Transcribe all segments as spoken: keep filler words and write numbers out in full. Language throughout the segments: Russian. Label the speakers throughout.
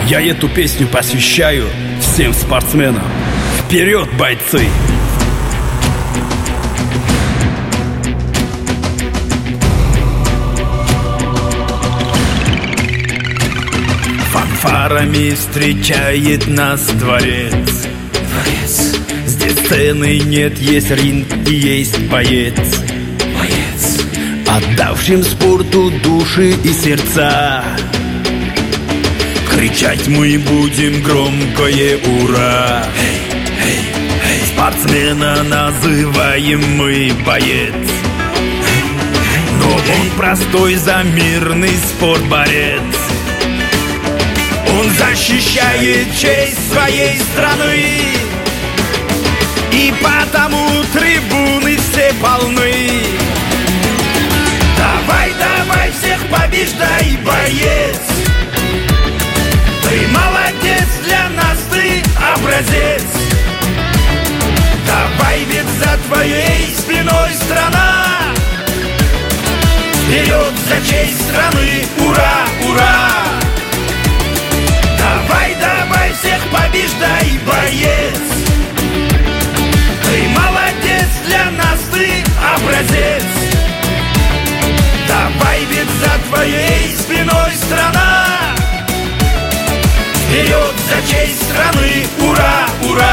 Speaker 1: Я эту песню посвящаю всем спортсменам. Вперед, бойцы! Фанфарами встречает нас дворец.
Speaker 2: Дворец.
Speaker 1: Здесь сцены нет, есть ринг и есть боец.
Speaker 2: Боец.
Speaker 1: Отдавшим спорту души и сердца. Кричать мы будем громкое ура.
Speaker 2: Эй, эй, эй.
Speaker 1: Спортсмена называем мы боец. Но он простой за мирный спорт борец. Он защищает честь своей страны, и потому трибуны все полны. Давай, давай, всех побеждай, боец. Ты молодец, для нас ты образец. Давай, ведь за твоей спиной страна. Вперед за честь страны, ура, ура. Давай, давай, всех побеждай, боец. Ты молодец, для нас ты образец. Давай, ведь за твоей спиной страна. Вперед за честь страны, ура, ура!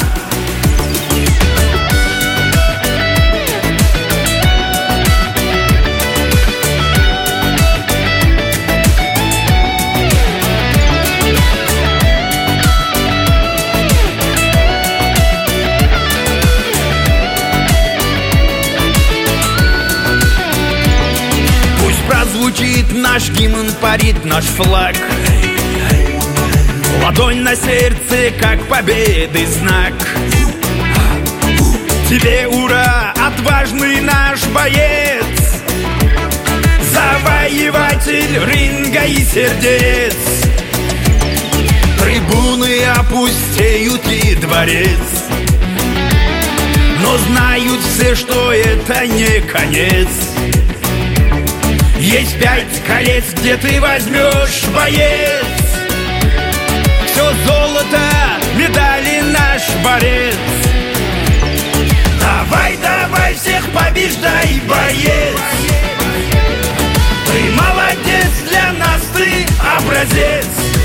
Speaker 1: Пусть прозвучит наш гимн, парит наш флаг. Ладонь на сердце, как победы знак. Тебе ура, отважный наш боец, завоеватель ринга и сердец. Трибуны опустеют и дворец, но знают все, что это не конец. Есть пять колец, где ты возьмешь, боец. Все золото, медали наш борец. Давай, давай, всех побеждай, боец. Ты молодец, для нас ты образец.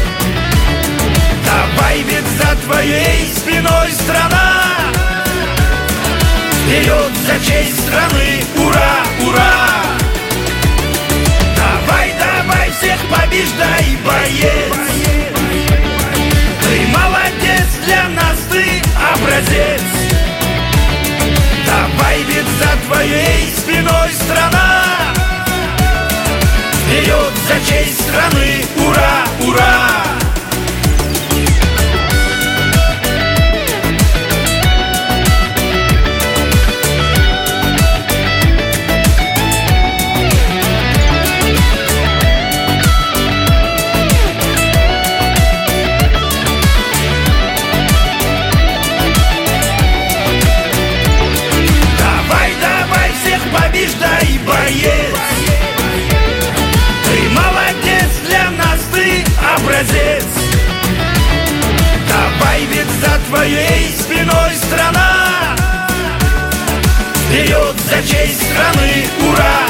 Speaker 1: Давай, ведь за твоей спиной страна. Вперед за честь страны, ура, ура. Давай, давай, всех побеждай, боец. Ты молодец, для нас ты образец. Давай, ведь за твоей спиной страна. Вперед за честь страны, ура, ура. Побеждай, боец. Ты молодец, для нас ты образец. Давай, ведь за твоей спиной страна. Вперед за честь страны, ура!